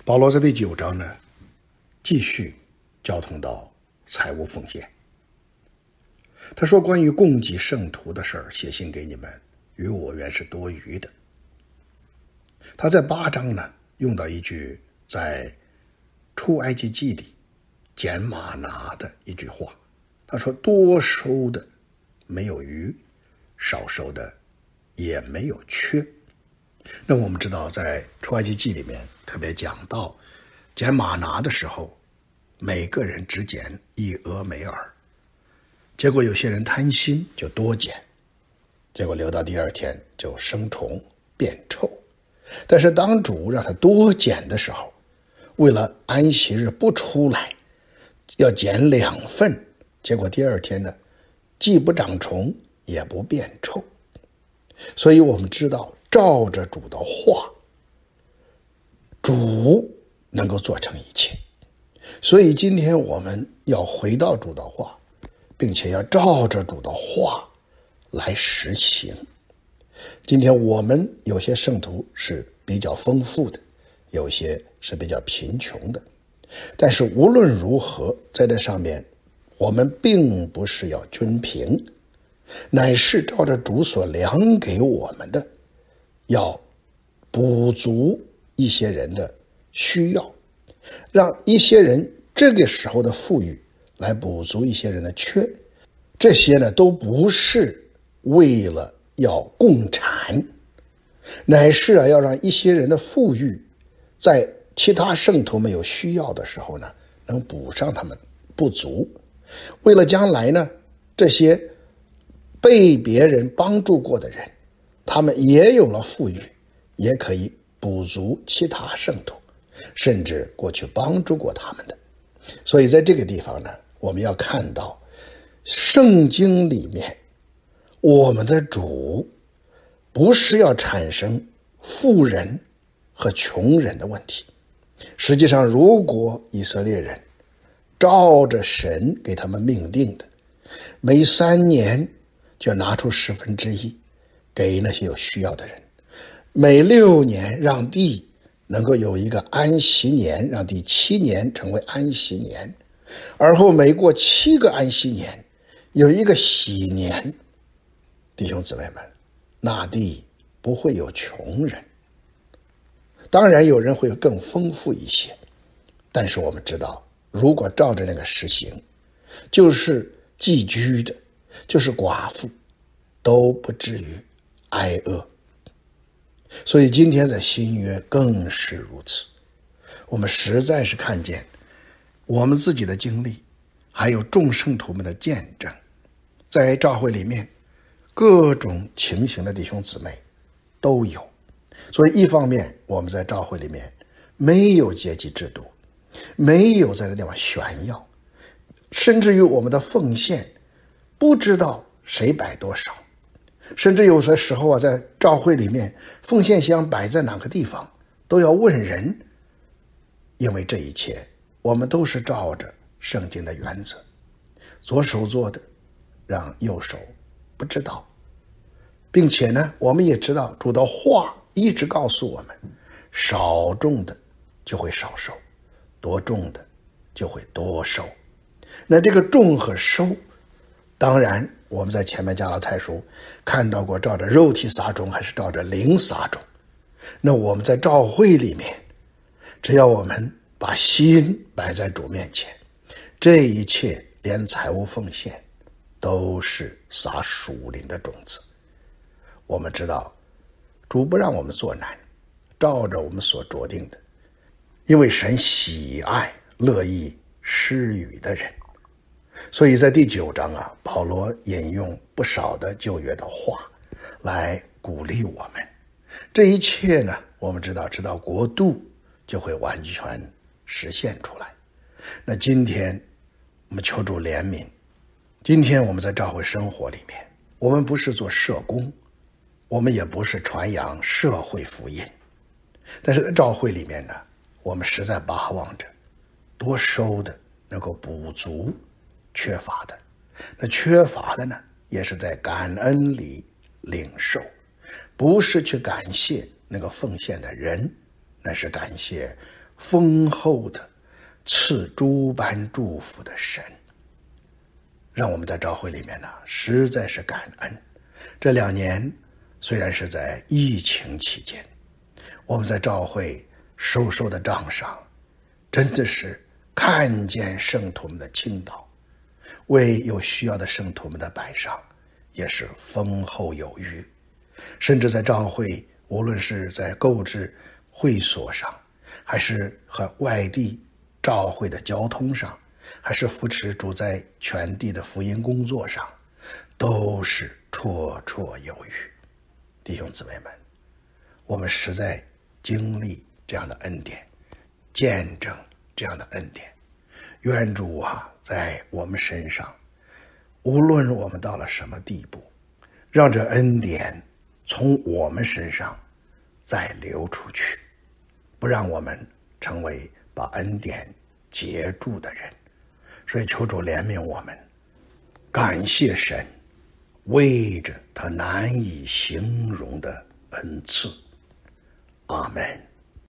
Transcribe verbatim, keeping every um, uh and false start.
保罗在第九章呢，继续交通到财务奉献。他说，关于供给圣徒的事儿，写信给你们，与我原是多余的。他在八章呢，用到一句在出埃及记里捡玛拿的一句话，他说，多收的没有余，少收的也没有缺。那我们知道，在出埃及记里面特别讲到捡玛拿的时候，每个人只捡一俄梅尔，结果有些人贪心就多捡，结果留到第二天就生虫变臭。但是当主让他多捡的时候，为了安息日不出来，要捡两份，结果第二天呢，既不长虫也不变臭。所以我们知道，照着主的话，主能够做成一切。所以今天我们要回到主的话，并且要照着主的话来实行。今天我们有些圣徒是比较丰富的，有些是比较贫穷的，但是无论如何，在这上面我们并不是要均平，乃是照着主所量给我们的，要补足一些人的需要，让一些人这个时候的富裕来补足一些人的缺。这些呢，都不是为了要共产，乃是啊要让一些人的富裕在其他圣徒们有需要的时候呢，能补上他们不足。为了将来呢，这些被别人帮助过的人，他们也有了富裕，也可以补足其他圣徒，甚至过去帮助过他们的。所以在这个地方呢，我们要看到圣经里面，我们的主不是要产生富人和穷人的问题。实际上，如果以色列人照着神给他们命定的，每三年就拿出十分之一给那些有需要的人，每六年让地能够有一个安息年，让第七年成为安息年，而后每过七个安息年有一个喜年，弟兄姊妹们，那地不会有穷人。当然有人会更丰富一些，但是我们知道，如果照着那个实行，就是寄居的，就是寡妇，都不至于挨饿。所以今天在新约更是如此。我们实在是看见我们自己的经历，还有众圣徒们的见证，在教会里面各种情形的弟兄姊妹都有。所以一方面我们在教会里面没有阶级制度，没有在这地方炫耀，甚至于我们的奉献不知道谁摆多少，甚至有些时候啊，在教会里面奉献箱摆在哪个地方都要问人，因为这一切我们都是照着圣经的原则，左手做的让右手不知道，并且呢，我们也知道主的话一直告诉我们，少种的就会少收，多种的就会多收。那这个种和收，当然我们在前面加拉太书看到过照着肉体撒种还是照着灵撒种。那我们在教会里面，只要我们把心摆在主面前，这一切连财务奉献都是撒属灵的种子。我们知道主不让我们做难，照着我们所酌定的，因为神喜爱乐意施予的人。所以在第九章啊，保罗引用不少的旧约的话来鼓励我们。这一切呢，我们知道直到国度就会完全实现出来。那今天我们求主怜悯，今天我们在教会生活里面，我们不是做社工，我们也不是传扬社会福音，但是在教会里面呢，我们实在巴望着多收的能够补足缺乏的，那缺乏的呢，也是在感恩里领受，不是去感谢那个奉献的人， 乃是感谢丰厚的赐诸般祝福的神。让我们在教会里面呢，实在是感恩。这两年虽然是在疫情期间，我们在教会收受的账上，真的是看见圣徒们的倾倒，为有需要的圣徒们的摆上，也是丰厚有余。甚至在教会，无论是在购置会所上，还是和外地教会的交通上，还是扶持主在全地的福音工作上，都是绰绰有余。弟兄姊妹们，我们实在经历这样的恩典，见证这样的恩典。愿主啊，在我们身上，无论我们到了什么地步，让这恩典从我们身上再流出去，不让我们成为把恩典截住的人。所以求主怜悯我们，感谢神为着他难以形容的恩赐。阿们。